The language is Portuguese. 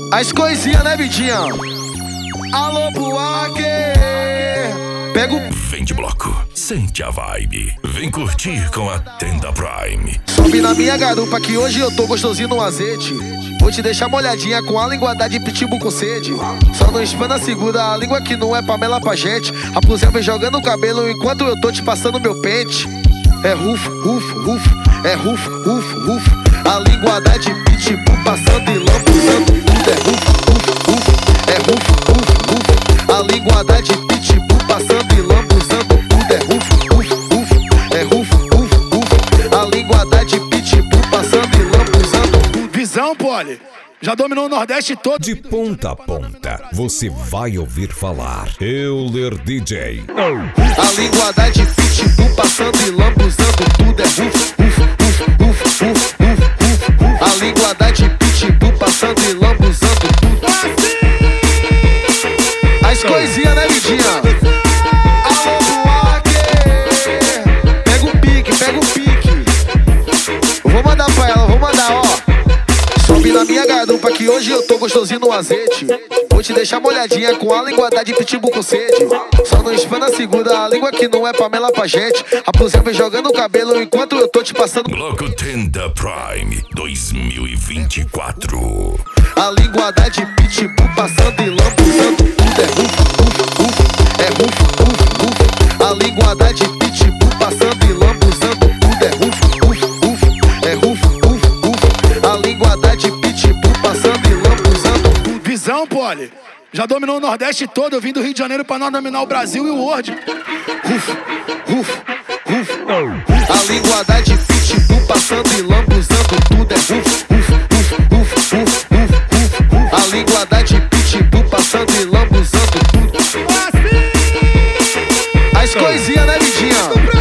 As coisinhas, né, Vidinha? Alô, Buarque! Pega o... Vem de bloco, sente a vibe. Vem curtir com a Tenda Prime. Sobe na minha garupa que hoje eu tô gostosinho no azeite. Vou te deixar molhadinha com a linguada de pitbull com sede. Só não espana, segura a língua que não é Pamela pra gente. A blusinha vem jogando o cabelo enquanto eu tô te passando meu pente. É rufo, rufo, rufo, é rufo, rufo, rufo. A linguada de pitbull passando e lambuzando tudo. É rufo, rufo, rufo, é rufo, rufo, rufo. A linguada de pitbull passando e lambuzando tudo. É rufo, rufo, rufo, é rufo, rufo, rufo. A linguada de pitbull passando e lambuzando tudo. Visão, Poli. Já dominou o Nordeste todo. De ponta a ponta, você vai ouvir falar Euler DJ. A linguada de pitbull passando e lambuzando tudo. É rufo, rufo, rufo, rufo, rufo, rufo. A linguada de pitbull passando e lambuzando tudo. As coisinhas, né, Vidinha? Alô, Buarque! Pega o pique, pega o pique. Eu vou mandar pra ela, vou mandar, ó. Sobe na minha garupa que hoje eu tô gostosinho no azeite. Vou te deixar molhadinha com a linguada de pitbull com sede. Só não espana, segura a língua que não é Pamela pra gente. A blusinha vem jogando o cabelo enquanto eu tô te passando. Bloco Tenda Prime 2024. A linguada de pitbull passando e lambuzando tudo. É rufo, rufo, rufo, é rufo, rufo, rufo. A linguada de pitbull passando e lambuzando tudo. É rufo, rufo, rufo, é rufo, rufo, rufo. A linguada de pitbull passando e lambuzando tudo. Visão, Poli. Já dominou o Nordeste todo. Eu vim do Rio de Janeiro pra nós dominar o Brasil e o World. Rufo, rufo, rufo. A linguada de pitbull passando e lambuzando tudo. É rufo, rufo, rufo, rufo, rufo, rufo. A linguada de pitbull passando e lambuzando tudo. As coisinhas, né, Vidinha?